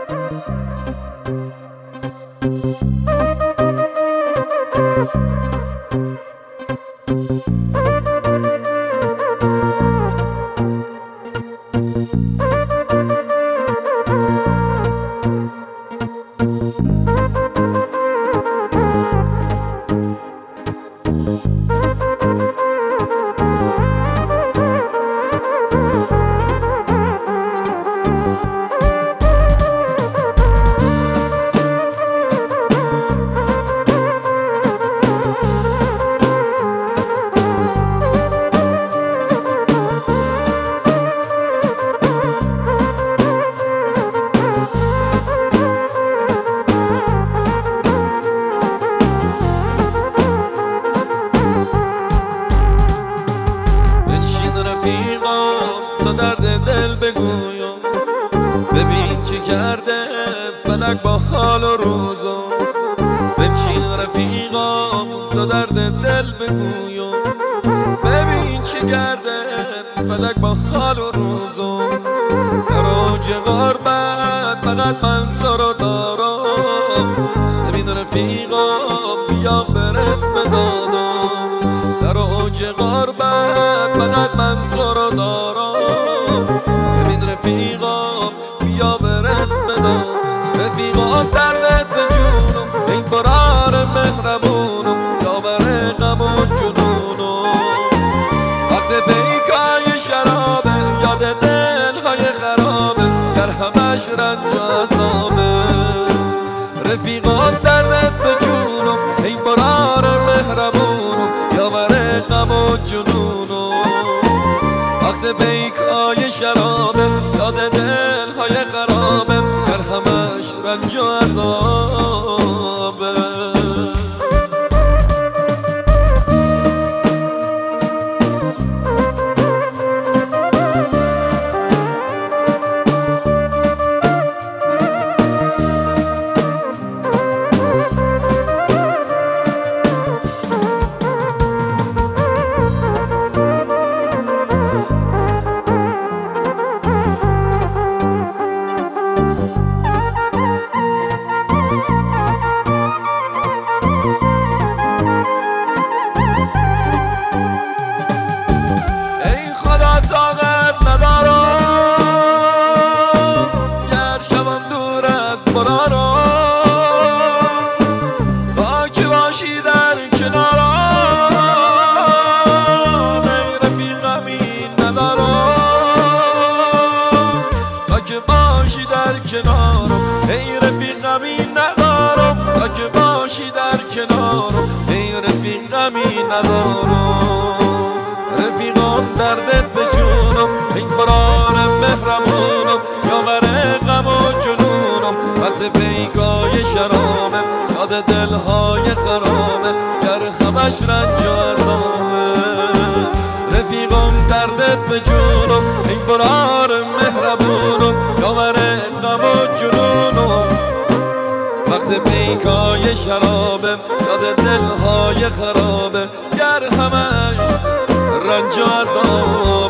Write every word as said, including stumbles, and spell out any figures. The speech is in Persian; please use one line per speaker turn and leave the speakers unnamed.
تا درد دل بگویم، ببین چی کرده فلک با حال و روزم. بنشین رفیقام تا درد دل بگویم، ببین چی کرده فلک با حال و روزم. در اوج غربت فقط من تو رو دارم، ببین رفیقام بیا برس به دادم. در اوج غربت فقط من تو رو دارم، ببین رفیقام بیا برس به دادم. رفیقام دردت به جونم، ای برار مهربونم، یاور غم و جنونم. وقت پیکای شرابه، یاد دلهای خرابه، گر همش رنج و عذابه. رفیقام دردت به جونم، ای برار مهربونم، یاور غم و جنونم. وقت پیکای شرابه، یاد دلهای خرابه، گر همش رنج و عذابه. طاقت ندارم گر شوم دور از بارانم، تا که باشی در کنارم. ای رفیقمی ندارم تا که باشی در کنارم. ای رفیقمی ندارم تا که باشی در کنارم. ای رفیقمی ندارم. رفیقام دردت به جونم، ای برار مهربونم، یاور غم و جنونم. وقت پیکای شرابه، یاد دلهای خرابه، گر همش رنج و عذابه. رفیقام دردت به جونم، ای برار مهربونم، یاور غم و جنونم. وقت پیکای شرابه، یاد دلهای خرابه، گر همش رنج و عذاب.